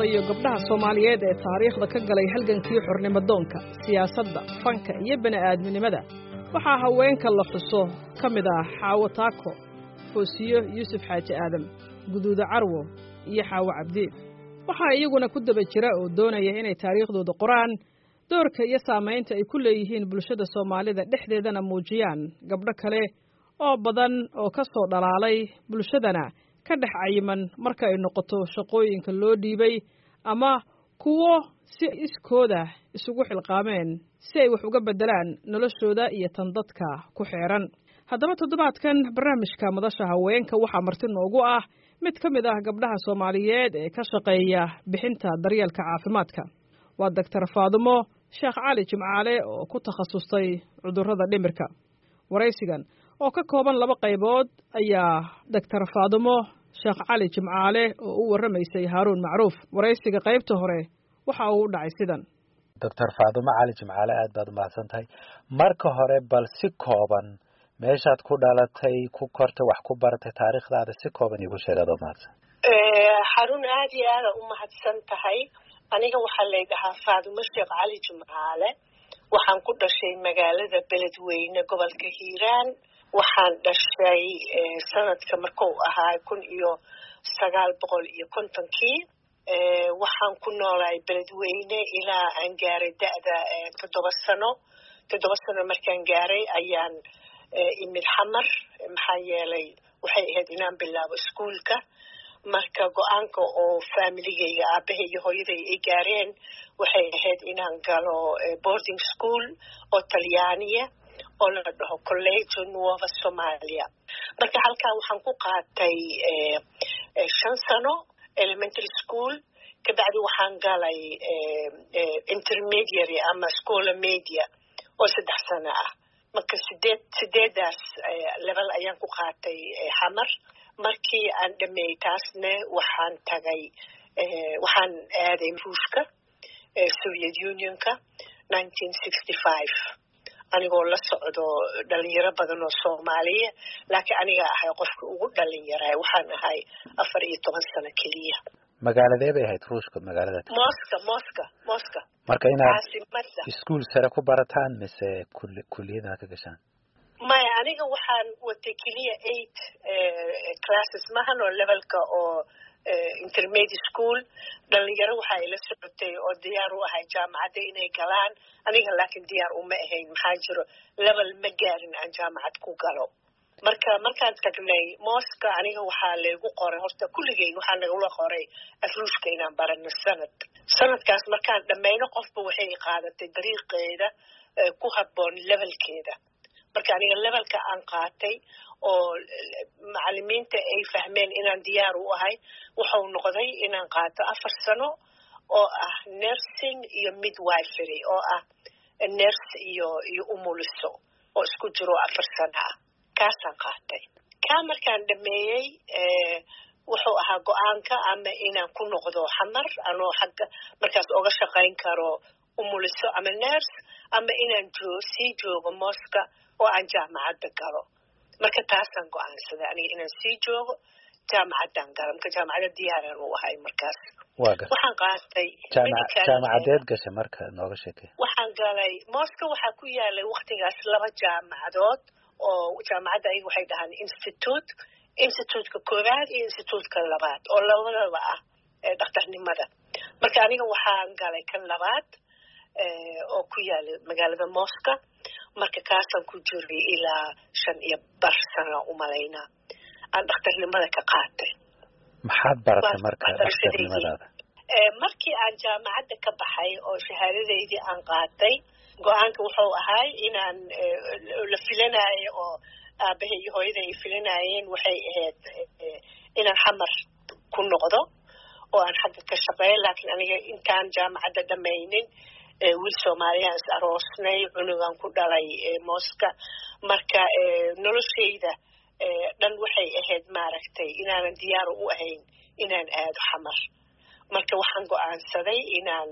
xusayo gabdhaha Soomaaliyeed ee taariikhda ka galay halgankii xornimo-doonka, siyaasadda, fanka iyo bini'aadminimada, waxaa haweenka la xuso ka mid ah Xaawo Taako, Foosiyo Yuusuf Xaaji Aadam, Guduuda Carwo iyo Xaawo Cabdi. waxaa iyaguna ku daba jira oo doonaya inay taariikhdooda qoraan, doorka iyo saamaynta ay ku leeyihiin bulshada Soomaalida dhexdeedana muujiyaan gabdho kale oo badan oo ka soo dhalaalay bulshadana ka dhex cayiman marka ay noqoto shaqooyinka loo dhiibay ama kuwo si iskooda isugu xilqaameen si ay wax uga beddelaan noloshooda iyo tan dadka ku xeeran. haddaba toddobaadkan barnaamijka madasha haweenka waxaa marti noogu ah mid ka mid ah gabdhaha Soomaaliyeed ee ka shaqeeya bixinta daryeelka caafimaadka. waa Dr. Faadumo Sheekh Cali Jimcaale oo ku takhasustay cudurrada dhimirka. waraysigan oo ka kooban 2 qaybood ayaa Dr. Faadumo Sheekh Cali Jimcaale oo u warramaysay Haaruun Macruuf. waraysiga qaybta hore waxa uu dhacay sidan. Dr. Faadumo Cali Jimcaale aad baad u mahadsantahay. marka hore bal si kooban meeshaad ku dhalatay, ku kortay, wax ku baratay, taariikhdaada si kooban iigu sheeg adoo mahadsan. Haaruun aad iyo aad u mahadsan tahay. aniga waxaa la yidhahaa Faadumo Sheekh Cali Jimcaale. waxaan ku dhashay magaalada Beledweyne gobolka Hiiraan. waxaan dhashay sanadka markuu ahaa 1950kii. waxaan ku noolaay Beledweyne ilaa aan gaaray da'da 7 sano. 7 sano markaan gaaray ayaan imid Xamar, maxaa yeelay waxay ahayd inaan bilaabo iskuulka. marka go'aanka oo familigayga aabahay iyo hooyaday ay gaareen waxay ahayd inaan galo boarding school oo Talyaaniya oo la dhaho Collegio Nuova Somalia. marka halkaa waxaan ku qaatay 5 sano elementary school. kabacdi waxaan galay intermediary ama Scuola Media oo 3 sano ah. marka sideedaas level ayaan ku qaatay Xamar. markii aan dhameeyay taasna waxaan aaday Ruushka, Soviet Unionka 1965 anigoo la socdo dhalinyaro badan oo Soomaaliya, laakiin aniga ahay qofka ugu dhalinyaraa. waxaan ahay 14 sano keliya. magaaladee bay ahayd Ruushka? magaalada Moscow. marka inaad iskuul sare ku barataan mise kulliyada ka gashaan? maya, aniga waxaan watay keliya 8 classes maahan oo levelka oo intermediate school. dhalinyaro waxaa ila socotay oo diyaar u ahay jaamacadda inay galaan. aniga laakiin diyaar uma ahayn, maxaa jiro level ma gaarin aan jaamacad ku galo. markaan tagnay Moscow aniga waxaa laygu qoray, horta kulligay waxaa nagula qoray Ruushka inaan barano sanadkaas. markaan dhammayno qofba waxay qaadatay dariiqeeda ku habboon levelkeeda. marka aniga levelka aan qaatay oo macallimiinta ay fahmeen inaan diyaar u ahay wuxuu noqday inaan qaato 4 sano oo ah nursing iyo midwifery oo ah nurse iyo umuliso oo isku jiro 4 sano ah. kaasaan qaatay. markaan dhameeyey wuxuu ahaa go'aanka ama inaan ku noqdo Xamar anoo xagga markaas oga shaqayn karo umuliso ama nurse, ama inaan sii joogo Moscow oo aan jaamacadda galo. marka taasaan go'aansaday aniga inaan sii joogo jaamacaddaan galo. marka jaamacadda diyaaraan u ahay markaas. waxaan qaatay jaamacadeed gashay marka nooga sheekay. waxaan galay Moscow. waxaa ku yaalay waqtigaas 2 jaamacadood oo jaamacadda ayaga waxay dhahaan institutka koowaad iyo institutka labaad oo labadaba ah dhakhtarnimada. marka aniga waxaan galay kan labaad oo ku yaala magaalada Moscow. marka kaasaan ku jiray ilaa 5 sano umalaynaa aan dhakhtarnimada ka qaatay. maxaad baratay marka dhakhtarnimadaada? markii aan jaamacadda ka baxay oo shahaadadeydii aan qaatay, go'aanka wuxuu ahaa inaan la filanayo oo aabahay iyo hooyaday ay filanayeen waxay ahayd inaan Xamar ku noqdo oo aan xagga ka shaqeeyo. laakiin aniga intaan jaamacadda dhamaynin wiil Soomaaliya is aroosnay, cunugan ku dhalay Moscow. marka noloshayda dhan waxay ahayd maaragtay inaanan diyaar u ahayn inaan aado Xamar. marka waxaan go'aansaday inaan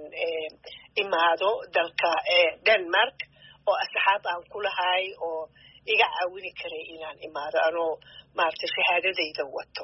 imaado dalka Denmark oo asxaab aan ku lahay oo iga caawini karay inaan imaado anoo maaragtay shahaadadayda wato.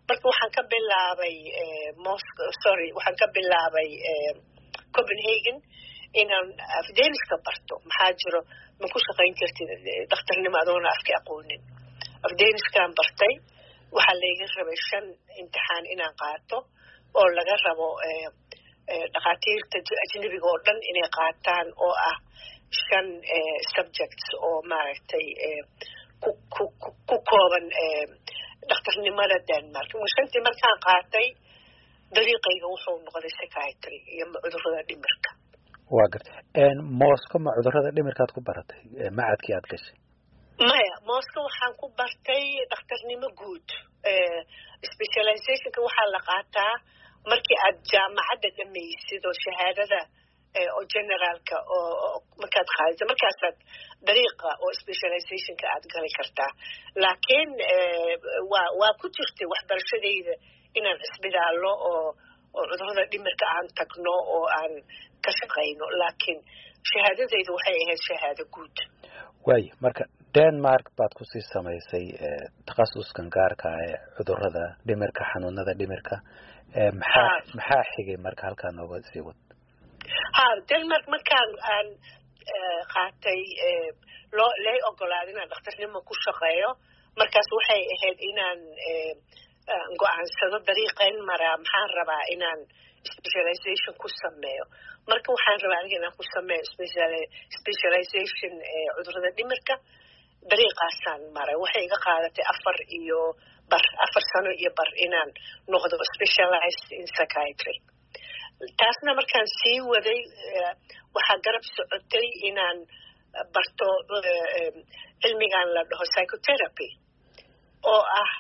marka waxaan ka bilaabay waxaan ka bilaabay Copenhagen inaan afdeeniska barto maxaa jiro ma ku shaqayn kartid dhakhtarnimo adoona afka aqoonin afdeeniskaan bartay waxaa layga rabay 5 imtixaan inaan qaato oo laga rabo dhakhaatiirta ajnabiga oo dhan inay qaataan oo ah 5 subjects oo maaragtay ku kooban dhakhtarnimada Denmark shantii markaan qaatay dariiqayga wuxuu noqday psychiatry iyo cudurrada dhimirka waa gartay Moscow ma cudurrada dhimirkaad ku baratay macadkii aad gashay maya Moscow waxaan ku bartay dhakhtarnimo guud specializationka waxaa la qaataa markii aad jaamacadda dhamaysid oo shahaadada oo generalka oo markaad qaadato markaasaad dariiqa oo specializationka aad gali kartaa laakiin waa ku jirtay waxbarashadayda inaan isbitaallo oo cudurrada dhimirka aan tagno oo aan ka shaqayno laakiin shahaadadayda waxay ahayd shahaado guud waay marka Denmark baad ku sii samaysay takhasuskan gaarka ah ee cudurrada dhimirka xanuunada dhimirka maxaa xigay marka halkaan nooga sii wad Denmark markaan aan qaatay lay ogolaaday inaan dhakhtarnimo ku shaqeeyo markaas waxay ahayd inaan go'aansado dariiqayn maraa maxaan rabaa inaan specialization ku sameeyo marka waxaan rabaa aniga inaan ku sameeyo specialization cudurrada dhimirka dariiqaasaan maray waxay iga qaadatay 4 sano iyo bar inaan noqdo specialized in psychiatry taasna markaan sii waday waxaa garab socotay inaan barto cilmigan la dhaho psychotherapy oo ah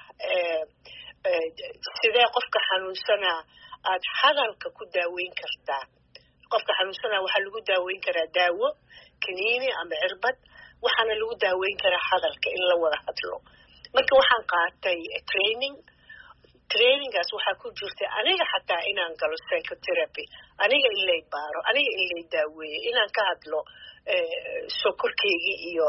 sidee qofka xanuunsanaa aad hadalka ku daaweyn kartaa qofka xanuunsanaa waxaa lagu daaweyn karaa daawo kaniini ama cirbad waxaana lagu daaweyn karaa hadalka in la wada hadlo marka waxaan qaatay trainingaas waxaa ku jirtay aniga xataa inaan galo psychotherapy aniga in lay baaro aniga in lay daaweeyo inaan ka hadlo sokorkeyga iyo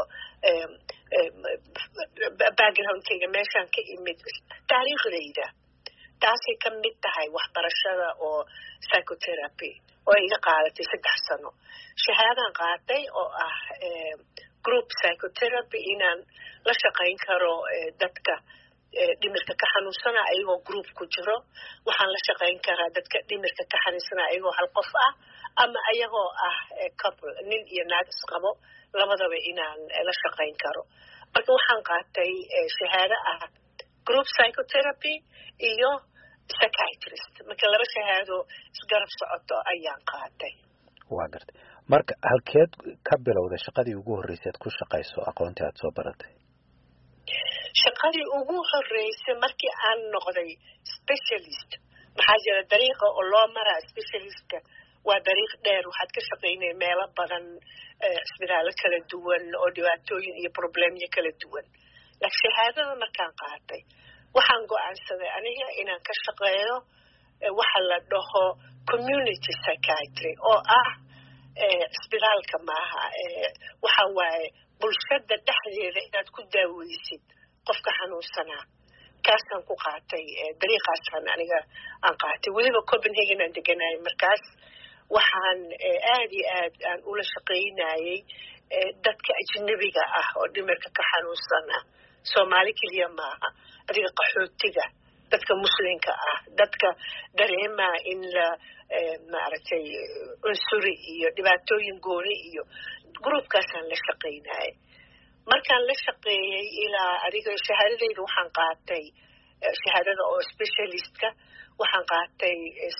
backgroundkeyga meeshaan ka imid taariikhdayda taasay ka mid tahay waxbarashada oo psychotherapy oo iga qaadatay 3 sano shahaadaan qaatay oo ah group psychotherapy inaan la shaqayn karo dadka dhimirka ka xanuunsana ayagoo group ku jiro waxaan la shaqayn karaa dadka dhimirka ka xanuunsana ayagoo hal qof ah ama ayagoo ah couple nin iyo naag isqabo labadaba inaan la shaqayn karo marka waxaan qaatay shahaado ah group psychotherapy iyo psychiatrist marka laba shahaado isgarab socoto ayaan qaatay waa gartay marka halkeed ka bilowday shaqadii ugu horeysay ku shaqayso aqoontii aad soo baratay shaqadii ugu horeysay markii aan noqday specialist maxaa jira dariiqa oo loo maraa specialistka waa dariiq dheer waxaad ka shaqaynay meelo badan isbitaallo kala duwan oo dhibaatooyin iyo problemyo kala duwan laakiin shahaadada markaan qaatay waxaan go'aansaday aniga inaan ka shaqeeyo waxa la dhaho community psychiatry oo ah isbitaalka maaha waxa waaye bulshada dhexdeeda inaad ku daaweysid qofka xanuunsanaa kaasaan ku qaatay dariiqaasaan aniga aan qaatay weliba Copenhagen aan deganahay markaas waxaan aad iyo aad aan ula shaqaynayay dadka ajnabiga ah oo dhimirka ka xanuunsana Soomaali kaliya maaha adiga qaxootiga dadka muslimka ah dadka dareema in la maaragtay unsuri iyo dhibaatooyin gooni iyo groupkaasaan la shaqaynayay markaan la shaqeeyay ilaa adiga shahaadadayda waxaan qaatay shahaadada oo specialistka waxaan qaatay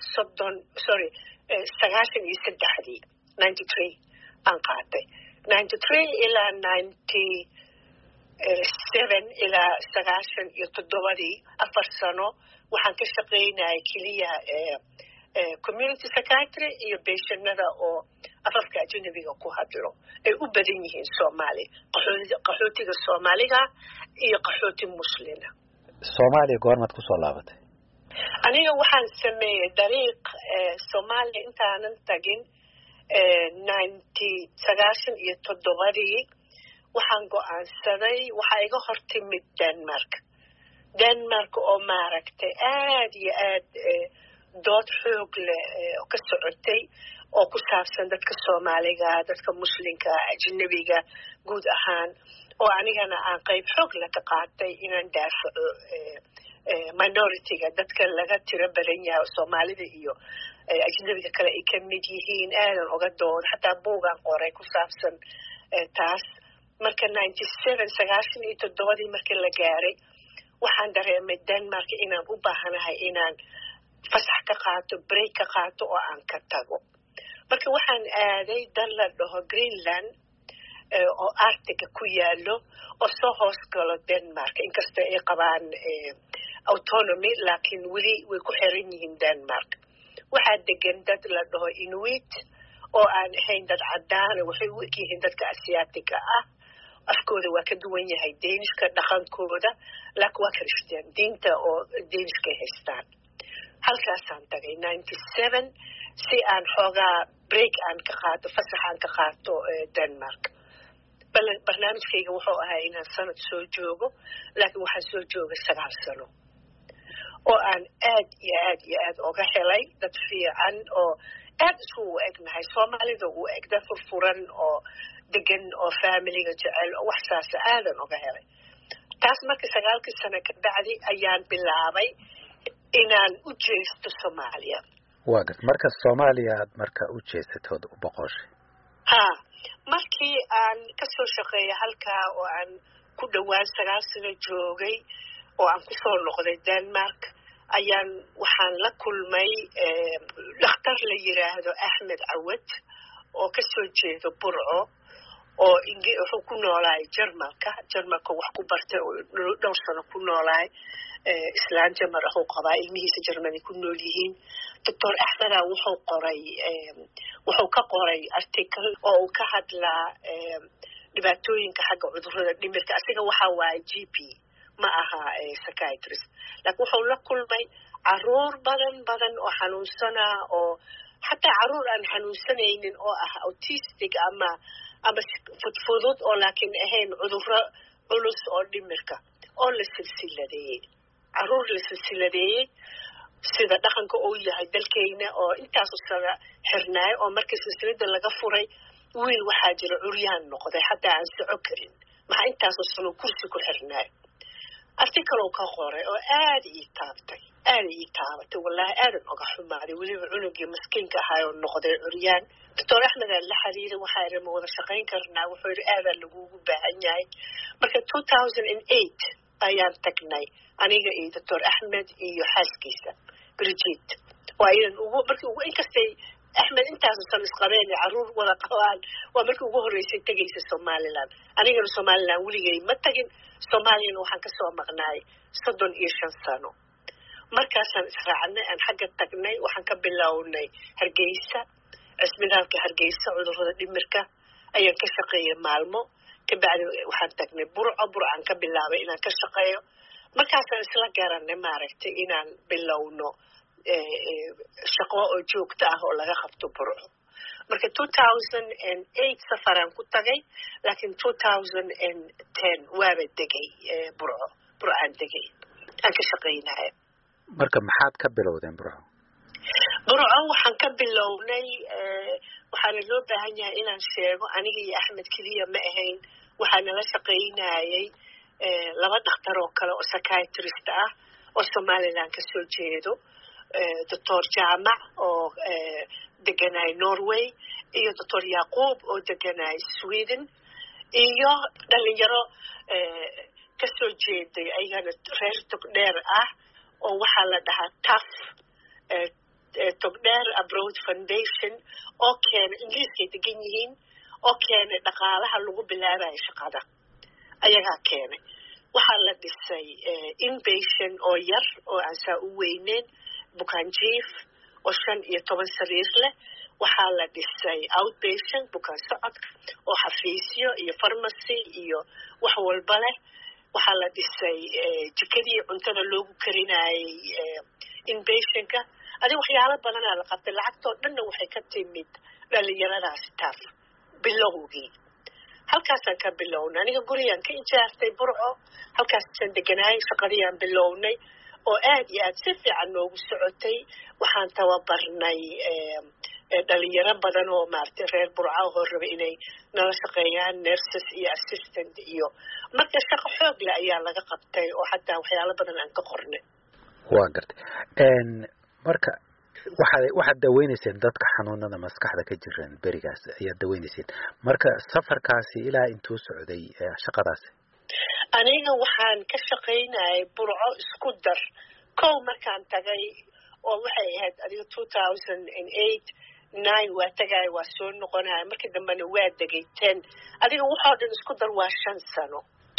93 aan qaatay 93 ilaa 97 ilaa 97 4 sano waxaan ka shaqaynayay keliya community psychiatry iyo patientnada oo afafka ajnabiga ku hadlo ay u badan yihiin Soomaali qaxootiga Soomaaliga iyo qaxooti muslina Soomaaliya goormaad ku soo laabatay aniga waxaan sameeyay dariiq Soomaaliya intaanan tagin 97 waxaan go'aansaday waxa iga hortimid Denmark denmark oo maaragtay aad iyo aad dood xoog leh oo ka socotay oo ku saabsan dadka soomaaliga dadka muslimka ajnabiga guud ahaan oo anigana aan qayb xoog leh ka qaatay inaan daafaco minority-ga dadka laga tiro badan yahay soomaalida iyo ajnabiga kale ay ka mid yihiin aadan uga dooda xataa buugaan qoray ku saabsan taas marka 97 markii la gaaray waxaan dareemay denmark inaan u baahanahay inaan fasax ka qaato break ka qaato oo aan ka tago marka waxaan aaday dan la dhaho greenland oo arctica ku yaalo oo soo hoos galo denmark inkastoo ay qabaan autonomy laakiin weli way ku xiran yihiin denmark waxaa degan dad la dhaho inuit oo aan ahayn dad cadaan waxay u egyihiin dadka asiaatiga ah afkooda waa ka duwan yahay deenishka dhaqankooda laakiin waa kirishtaan diinta oo deenishka haystaan halkaasaan tagay 97 si aan xoogaa break aan ka qaato fasax aan ka qaato denmark barnaamijkayga wuxuu ahaa inaan sanad soo joogo laakiin waxaan soo joogay 9 sano oo aan aad iyo aad iyo aad uga helay dad fiican oo aad isku u egnahay soomaalida u eg dad furfuran oo degan oo familiga jecel oo wax saas aadan uga helay taas marka 9 sano ka bacdi ayaan bilaabay inaan u jeesto Soomaaliya waaga marka Soomaaliya aad marka u jeesatood u boqoshay markii aan ka soo shaqeeyay halkaa oo aan ku dhawaan 9 sano joogay oo aan ku soo noqday Denmark ayaan waxaan la kulmay dhakhtar la yiraahdo Axmed Cawad oo ka soo jeedo Burco oo wuxuu ku noolaay Jarmalka wax ku bartay oo dhowr sano ku noolaay islaan jamar ah oo qabaa ilmihiisa Jarmani ku nool yihiin Dr. Axmed wuxuu ka qoray article oo uu ka hadlaa dhibaatooyinka xagga cudurrada dhimirka asiga waxa waaye GP ma aha psychiatrist laakiin wuxuu la kulmay caruur badan oo xanuunsana oo xataa caruur aan xanuunsanaynin oo ah autistic ama fudfudud oo laakiin ahayn cudurro culus oo dhimirka oo la silsiladeeyey caruur la silsiladeeyey sida dhaqanka uu yahay dalkayna oo intaas sano xirnaay oo markii silsilada laga furay wiil waxaa jira curyaan noqday xataa aan soco karin maxaa intaas sano kursi ku xirnaay article ka qoray oo aad ii taabatay wallahi aadan uga xumaaday weliba cunugii maskiinka ahaa oo noqday curyaan Dr. Axmed la xiriiray waxaa yiri ma wada shaqayn karnaa wuxuu yiri aadan lagugu baahan yahay marka 2008 ayaan tagnay aniga iyo Dr. Axmed iyo xaaskiisa Bridget oo ayaan markii inkastay Axmed intaas sano isqabeen caruur wada qabaan waa markii ugu horeysay tagaysa Somaliland anigana Somaliland weligay ma tagin Soomaaliya waxaan ka soo maqnaay 35 sano markaasaan israacnay aan xagga tagnay waxaan ka bilownay Hargeysa isbitaalka Hargeysa cudurrada dhimirka ayaan ka shaqeeyay maalmo ka bacdi waxaan tagnay Burco aan ka bilaabay inaan ka shaqeeyo markaasaan isla garanay maaragtay inaan bilowno shaqo oo joogto ah oo laga qabto Burco marka 2008 safaraan ku tagay laakiin 2010 waaba degay Burco aan degay aan ka shaqeynay marka maxaad ka bilowdeen Burco waxaan ka bilownay waxaan loo baahan yahay inaan sheego aniga iyo Axmed kaliya ma ahayn waxaan la shaqeynayay laba dhakhtar oo kale oo psychiatrist ah oo Somaliland ka soo jeedo Dr. Jaamac oo deganay Norway iyo Dr. Yaqoob oo deganay Sweden iyo dhalinyaro ka soo jeeday ayagana reer Togdheer ah oo waxaa la dhahaa TAF Togdheer Abroad Foundation oo keena Ingiriiska degan yihiin oo keena dhaqaalaha lagu bilaabayo shaqada ayagaa keenay waxaa la dhisay inpatient oo yar oo aan saa u weyneyn bukaan jiif oo 15 sariir leh waxaa la dhisay outpatient bukaan socodka oo xafiisyo iyo pharmacy iyo wax walba leh waxaa la dhisay jikadii cuntada loogu karinayay inpatientka adiga waxyaalo badan la qabtay lacagtoo dhanna waxay ka timid dhalinyaradaas taaf bilowgii halkaasaan ka bilownay aniga gurigaan ka ijaartay Burco halkaasaan deganahay shaqadiyaan bilownay oo aad iyo aad si fiican noogu socotay waxaan tababarnay dhalinyaro badan oo maartay reer Burco oo raba inay nala shaqeeyaan nurses iyo assistant iyo marka shaqo xoog leh ayaa laga qabtay oo xataa waxyaalo badan aan ka qornay waa gartay marka waxaad daweynayseen dadka xanuunada maskaxda ka jiran berigaas ayaad daweynayseen marka safarkaasi ilaa intuu socday shaqadaasi aniga waxaan ka shaqaynayay Burco isku dar kow markaan tagay oo waxay ahayd adiga 2008 9 waa tagay waa soo noqonay markii dambena waa degay 10 adiga waxoo dhan isku dar waa 5 sano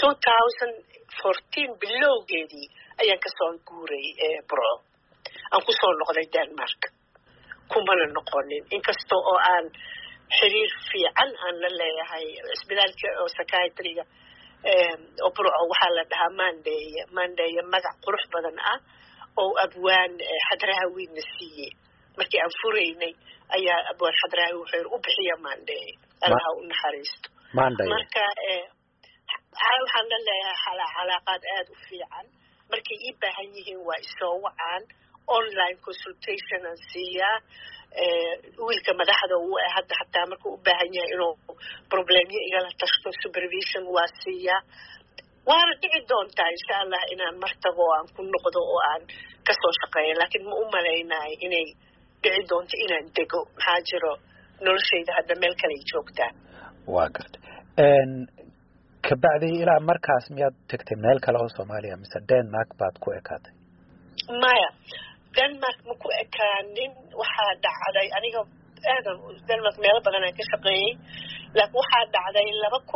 2014 bilowgeedii ayaan ka soo guuray Burco aan ku soo noqday Denmark kumana noqonin inkastoo oo aan xiriir fiican aan la leeyahay isbitaalka oo psychiatriga oo Burco waxaa la dhahaa Monday magac qurux badan ah oo abwaan Xadraawi nasiye markii aan furaynay ayaa abwaan Xadraawi wuxuu u bixiya Monday Allah u naxariisto marka waxaan la leeyahay xalaaqaad aad u fiican markay ii baahan yihiin waa isoo wacaan online consultation aan siiyaa wiilka madaxda uu hadda xataa markuu u baahan yahay inuu problemyo igala tashto supervision waa siiyaa waana dhici doontaa insha Allah inaan martabo aan ku noqdo oo aan kasoo shaqeeyo laakiin ma u malaynayo inay dhici doonto inaan dego maxaa jiro noloshayda hadda meel kale joogtaa waa gartay kabacdi ilaa markaas miyaad tagtay meel kale oo Soomaaliya mise Denmark baad ku ekaatay maya Denmark ma ku ekaanin waxaa dhacday aniga aadan Denmark meel badan aan ka shaqeeyay laakiin waxaa dhacday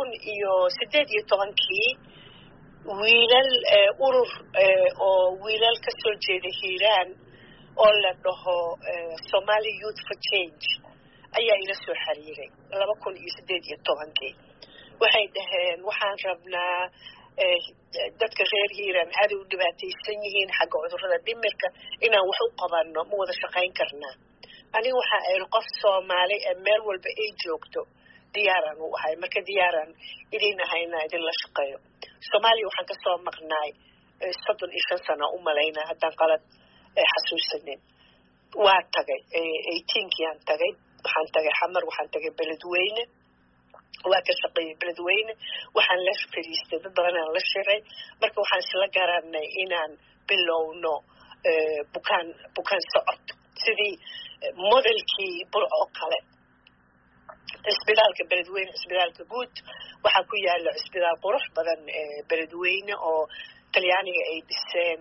2018 wiilal urur oo wiilal ka soo jeeday Hiiraan oo la dhaho Somali Youth for Change ayaa ila soo xiriiray 2018 waxay dhaheen waxaan rabnaa dadka reer Hiiraan aad u dhibaataysan yihiin xagga cudurrada dhimirka inaan wax u qabanno ma wada shaqayn karnaa aniga waxa ay qof Soomaali meel walba ay joogto diyaaran u ahay marka diyaaran idin ahayna idin la shaqeeyo Soomaaliya waxaan ka soo maqnaay 35 sano u malaynaa haddaan qalad xasuusanin waa tagay 18 tagay waxaan tagay Xamar waxaan tagay Beledweyne waa ka shaqeeyay Beledweyne waxaan la fariistay dad badan aan la shiray marka waxaan isla garanay inaan bilowno bukaan socod sidii modelkii Burco kale isbitaalka Beledweyne isbitaalka guud waxaa ku yaala isbitaal qurux badan Beledweyne oo Talyaaniga ay dhiseen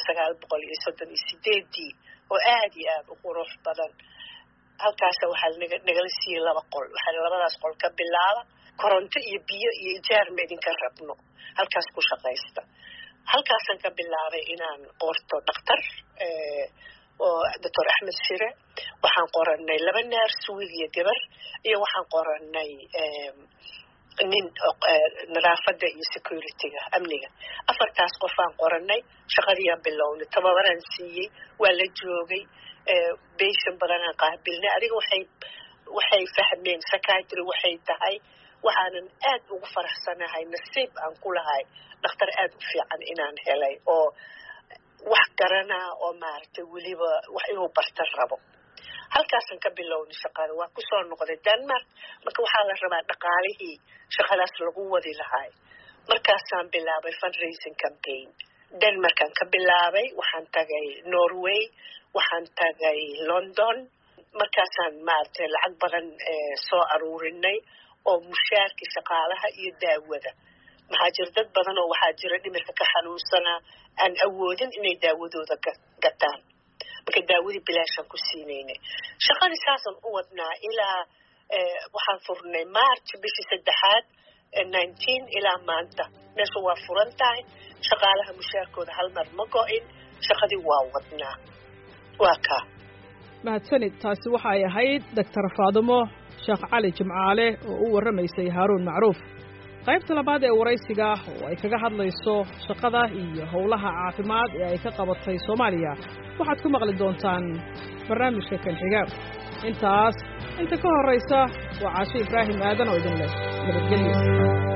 1938 oo aad iyo aad u qurux badan halkaas waxaa nagala siiyay 2 qol waxaa labadaas qol ka bilaaba koronto iyo biyo iyo ijaar ma idinka rabno halkaas ku shaqaysta halkaasaan ka bilaabay inaan qorto dhakhtar oo Dr. Axmed Shire waxaan qoranay 2 nurse wiil iyo gabar iyo waxaan qoranay nin nadaafada iyo security-ga amniga afartaas qof aan qoranay shaqadii aan bilownay tababaran siiyay waa la joogay patient badan aan qaabilnay adiga waxay fahmeen psychiatry waxay tahay waxaanan aad ugu faraxsanahay nasiib aan ku lahay dhakhtar aad u fiican inaan helay oo wax garana oo maartay waliba wax inuu barta rabo halkaasaan ka bilownay shaqada waa ku soo noqday Denmark marka waxaa la rabaa dhaqaalihii shaqadaas lagu wadi lahay markaasaan bilaabay fundraising campaign Denmarkaan ka bilaabay waxaan tagay Norway waxaan tagay London markaasaan maartay lacag badan soo aruurinay oo mushaarka shaqaalaha iyo daawada maxaa jira dad badan oo waxaa jira dhimirka ka xanuunsana aan awoodin inay daawadooda gataan marka daawadii bilaashan ku siinaynay shaqadii saasan u wadnaa ilaa waxaan furnay March bishii 3 19 ilaa maanta meesha waa furan tahay shaqaalaha mushaarkooda hal mar ma go'in shaqadii waa wadnaa waa ka mahadsanid taasi waxa ay ahayd Dr. Faadimo Sheekh Cali Jimcaale oo u waramaysay Haaruun Macruuf qaybta labaad ee waraysiga oo ay kaga hadlayso shaqada iyo howlaha caafimaad ee ay ka qabatay Soomaaliya waxaad ku maqli doontaan barnaamijka kan xiga intaas inta ka horraysa waa Caasho Ibraahim Aadan oo idin leh nabadgelyo.